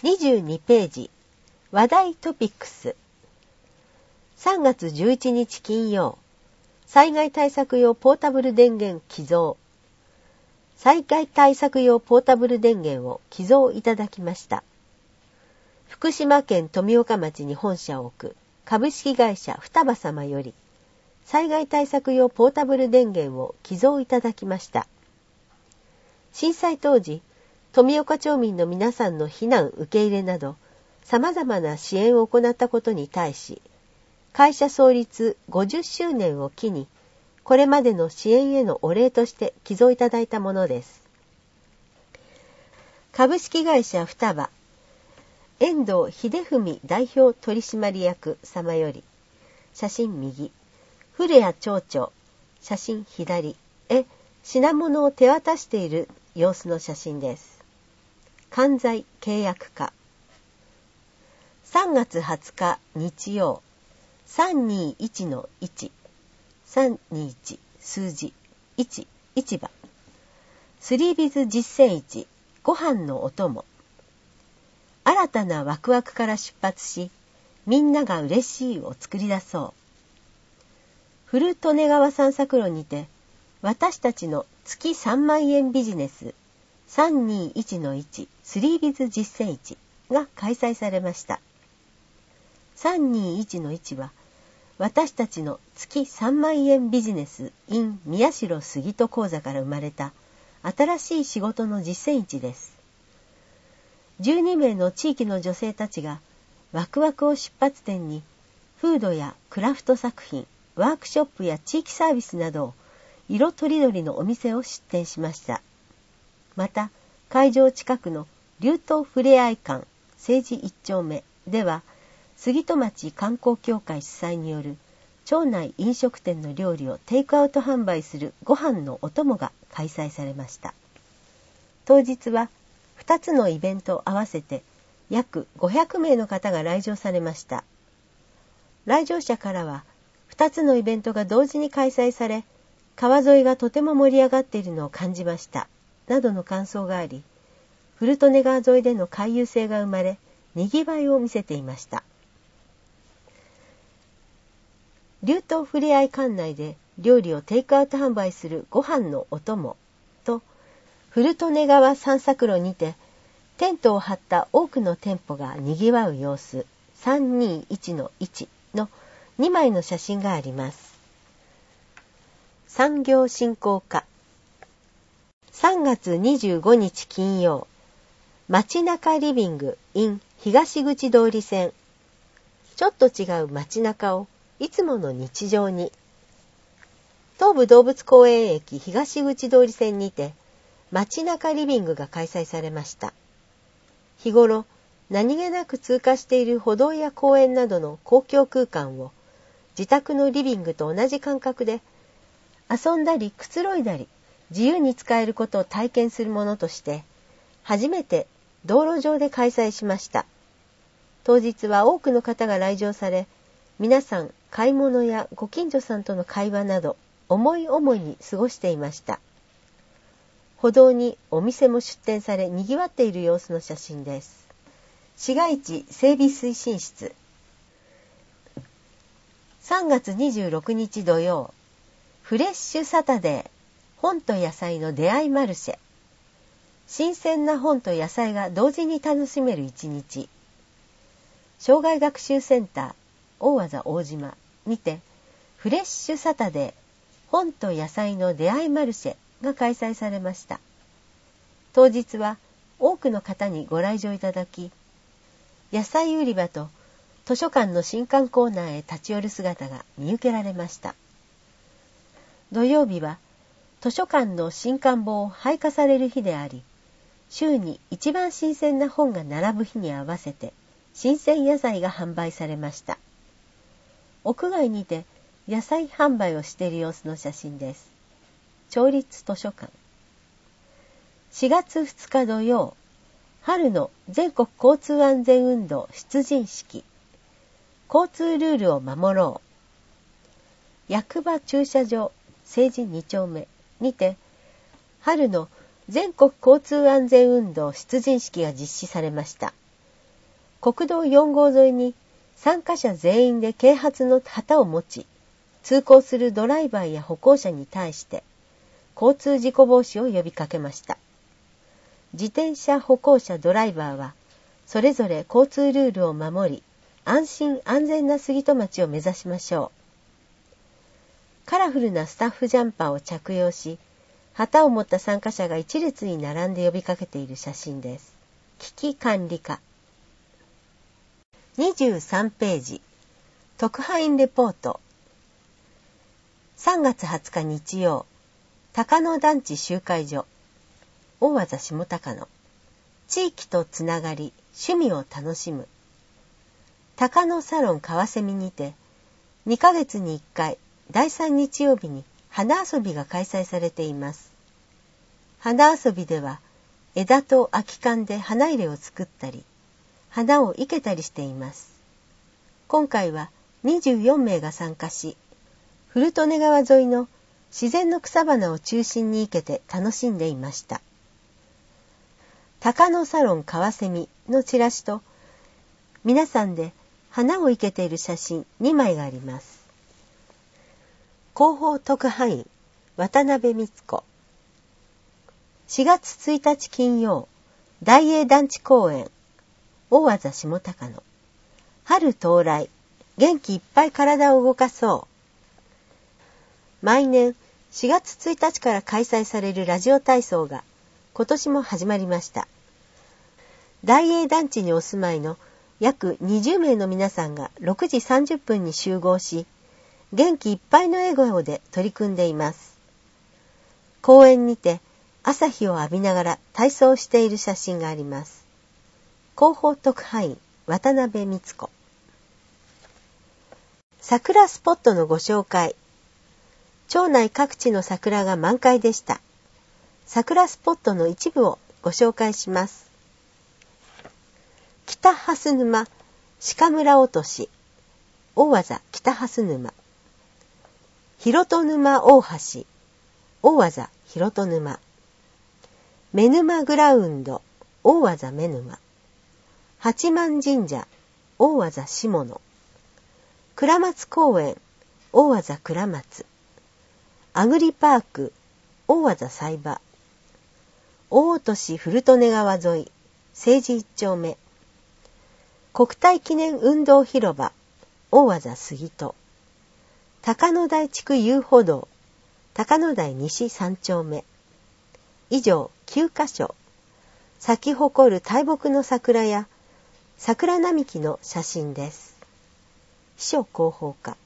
22ページ、話題トピックス。3月11日金曜、災害対策用ポータブル電源寄贈。災害対策用ポータブル電源を寄贈いただきました。福島県富岡町に本社を置く株式会社双葉様より、災害対策用ポータブル電源を寄贈いただきました。震災当時、富岡町民の皆さんの避難受け入れなど、様々な支援を行ったことに対し、会社創立50周年を機に、これまでの支援へのお礼として寄贈いただいたものです。株式会社双葉、遠藤秀文代表取締役様より、写真右、古谷町長、写真左へ品物を手渡している様子の写真です。関西契約課。3月20日日曜、321-1、321数字1市場、スリービズ実践市ご飯のお供。新たなワクワクから出発し、みんなが嬉しいを作り出そう。古利根川散策路にて、私たちの月3万円ビジネス321-1スリービズ実践市が開催されました。321-1は私たちの月3万円ビジネス in 宮代杉戸講座から生まれた新しい仕事の実践市です。12名の地域の女性たちがワクワクを出発点にフードやクラフト作品、ワークショップや地域サービスなどを色とりどりのお店を出店しました。また、会場近くの流東ふれあい館政治一丁目では、杉戸町観光協会主催による町内飲食店の料理をテイクアウト販売するご飯のお供が開催されました。当日は2つのイベントを合わせて約500名の方が来場されました。来場者からは2つのイベントが同時に開催され、川沿いがとても盛り上がっているのを感じました。などの感想があり、古利根川沿いでの回遊性が生まれ、にぎわいを見せていました。流東ふれあい館内で料理をテイクアウト販売するご飯のお供と、古利根川散策路にてテントを張った多くの店舗がにぎわう様子、321-1の2枚の写真があります。産業振興課。3月25日金曜、街中リビング in 東口通り線。ちょっと違う街中をいつもの日常に。東武動物公園駅東口通り線にて、街中リビングが開催されました。日頃、何気なく通過している歩道や公園などの公共空間を、自宅のリビングと同じ感覚で、遊んだりくつろいだり、自由に使えることを体験するものとして、初めて道路上で開催しました。当日は多くの方が来場され、皆さん買い物やご近所さんとの会話など、思い思いに過ごしていました。歩道にお店も出店され、賑わっている様子の写真です。市街地整備推進室。3月26日土曜、フレッシュサタデー。本と野菜の出会いマルシェ。新鮮な本と野菜が同時に楽しめる一日。障害学習センター大和大島にてフレッシュサタデー本と野菜の出会いマルシェが開催されました。当日は多くの方にご来場いただき、野菜売り場と図書館の新刊コーナーへ立ち寄る姿が見受けられました。土曜日は図書館の新刊本を配下される日であり、週に一番新鮮な本が並ぶ日に合わせて、新鮮野菜が販売されました。屋外にて野菜販売をしている様子の写真です。町立図書館。4月2日土曜、春の全国交通安全運動出陣式。交通ルールを守ろう。役場駐車場政治2丁目にて春の全国交通安全運動出陣式が実施されました。 国道4号沿いに参加者全員で啓発の旗を持ち、通行するドライバーや歩行者に対して交通事故防止を呼びかけました。自転車、歩行者、ドライバーはそれぞれ交通ルールを守り、安心安全な杉戸町を目指しましょう。カラフルなスタッフジャンパーを着用し、旗を持った参加者が一列に並んで呼びかけている写真です。危機管理課。23ページ。特派員レポート。3月20日日曜、高野団地集会所、大和田下高野。地域とつながり、趣味を楽しむ。高野サロン川蝉にて、2ヶ月に1回、第3日曜日に花遊びが開催されています。花遊びでは、枝と空き缶で花入れを作ったり、花を生けたりしています。今回は24名が参加し、古利根川沿いの自然の草花を中心に生けて楽しんでいました。高野サロン川蝉のチラシと、皆さんで花を生けている写真2枚があります。広報特派員、渡辺光子。4月1日金曜、大英団地公園、大和田下高野。春到来、元気いっぱい体を動かそう。毎年4月1日から開催されるラジオ体操が今年も始まりました。大英団地にお住まいの約20名の皆さんが6時30分に集合し、元気いっぱいの笑顔で取り組んでいます。公園にて朝日を浴びながら体操をしている写真があります。広報特派員、渡辺光子。桜スポットのご紹介。町内各地の桜が満開でした。桜スポットの一部をご紹介します。北蓮沼鹿村落とし、大和田北蓮沼。広戸沼大橋、大和田広戸沼。目沼グラウンド、大和田目沼。八幡神社、大和田下野。倉松公園、大和田倉松。アグリパーク、大和田菜場。大落とし古利根川沿い、政治一丁目。国体記念運動広場、大和田杉戸。高野台地区遊歩道、高野台西3丁目。以上9カ所。咲き誇る大木の桜や桜並木の写真です。秘書広報課。